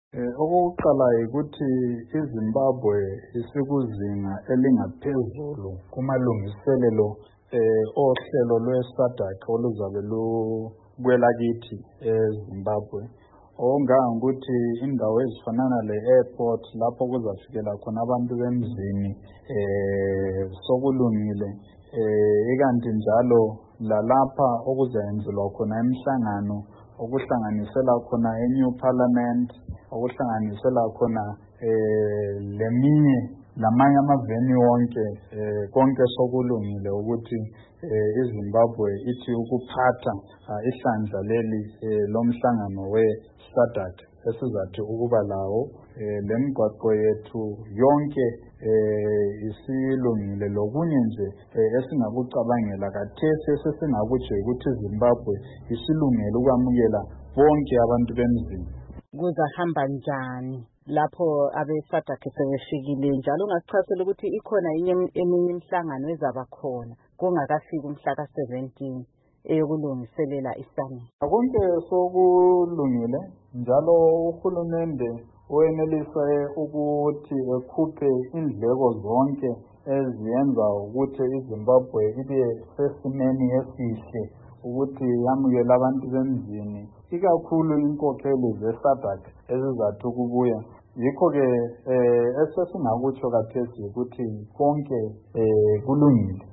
Okokuqala ukuthi iZimbabwe isikuzinga elingaphezulu kumalungiselelo ohlelo lwe-SADC oluzabe lukwelakithi eZimbabwe. Okungangokuthi indawo ezifanana le-airport lapho kuzafikela khona abantu bemzini sokulungile, ikanti njalo lalapha okuzayenzelwa khona imihlangano okuhlanganisela khona i-New Parliament, okuhlanganisela khona lamanye amaveni wonke, konke sokulungile ukuthi iZimbabwe ithi ukuphatha ihlandla leli lomhlangano we-SADC esizathi ukuba lawo. Lemigwaqo yethu yonke isilungile. Lokunye nje esingakucabangela kathesi esesingakutsho ukuthi iZimbabwe isilungele ukwamukela bonke abantu bemzini. Kuzahamba njani lapho abe-SADC sebefikile? Njalo ungasichazela ukuthi ikhona eminye imihlangano ezaba khona kungakafiki umhla ka-17 eyokulungiselela i-summit. Konke sokulungile, njalo uhulumende wenelise ukuthi ekhuphe indleko zonke eziyenza ukuthi iZimbabwe ibe sesimeni esihle ukuthi yamukele abantu bemzini, ikakhulu inkokheli ze-SADC ezizathi ukubuya. Yikho-ke esesingakutsho kathesi ukuthi konke kulungile.